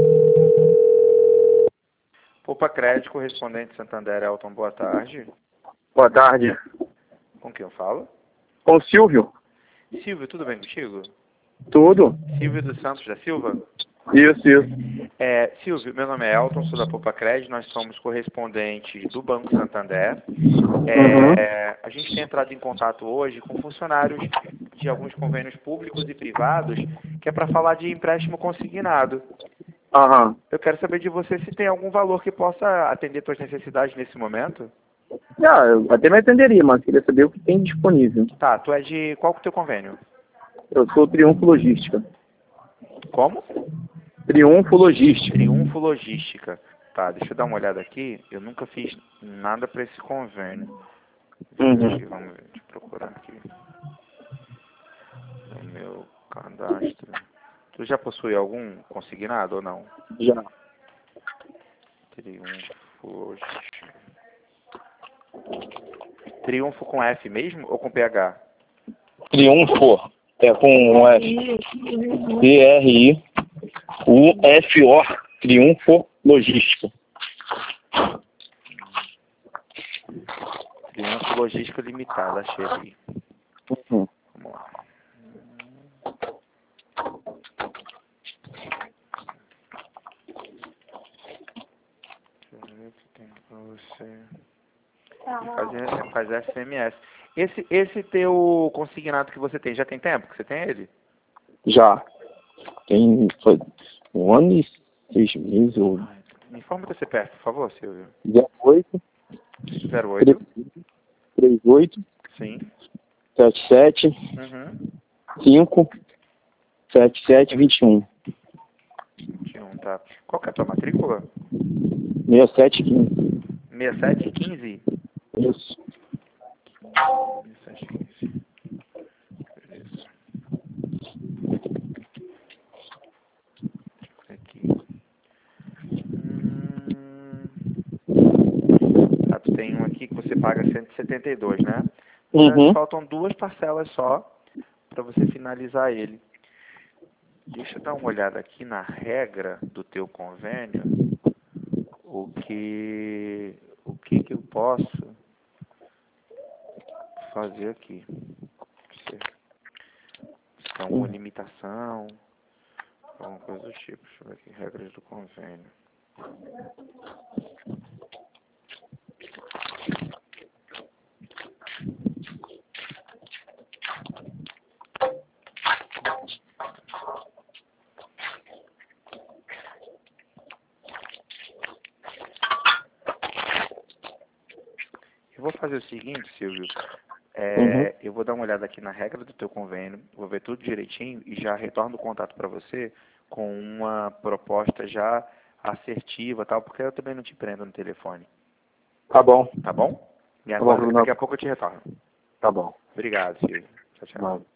Poupa Crédito, correspondente Santander, Elton, boa tarde. Boa tarde. Com quem eu falo? Com o Silvio. Silvio, tudo bem contigo? Tudo? Silvio dos Santos da Silva? Isso. Silvio, meu nome é Elton, sou da Poupa Crédito, nós somos correspondentes do Banco Santander. A gente tem entrado em contato hoje com funcionários de alguns convênios públicos e privados, que é para falar de empréstimo consignado. Aham. Eu quero saber de você se tem algum valor que possa atender suas necessidades nesse momento. Eu até me atenderia, mas queria saber o que tem disponível. Tá, tu é de qual que é o teu convênio? Eu sou Triunfo Logística. Como? Triunfo Logística. Triunfo Logística. Tá, deixa eu dar uma olhada aqui. Eu nunca fiz nada para esse convênio. Aqui, vamos ver, deixa eu procurar aqui. No meu cadastro. Tu já possui algum consignado ou não? Já. Triunfo Logística. Triunfo com F mesmo ou com PH? Triunfo. É com um F. Triunfo. Triunfo Logística. Triunfo Logística Limitada, achei aqui. Vamos lá. Deixa eu ver o que tem pra você. Faz SMS. Esse teu consignado que você tem, já tem tempo que você tem ele? Já. Tem 1 ano e 6 meses. Me informa teu CPF, por favor, Silvio. 08 08 38 Sim. 77 5 77 21. 21, tá. Qual que é a tua matrícula? 6715. 6715? Isso. 6715. Beleza. Deixa eu ver aqui. Tá, tu tem um aqui que você paga 172, né? Faltam 2 parcelas só para você finalizar ele. Deixa eu dar uma olhada aqui na regra do teu convênio. O que eu posso fazer aqui? Se tem alguma limitação, alguma coisa do tipo. Deixa eu ver aqui, regras do convênio. Eu vou fazer o seguinte, Silvio. Eu vou dar uma olhada aqui na regra do teu convênio, vou ver tudo direitinho e já retorno o contato para você com uma proposta já assertiva, tal, porque eu também não te prendo no telefone. Tá bom. Tá bom? Me Tá bom, aguarda, Bruno. daqui a pouco eu te retorno. Tá bom. Obrigado, Silvio. Tchau, tchau.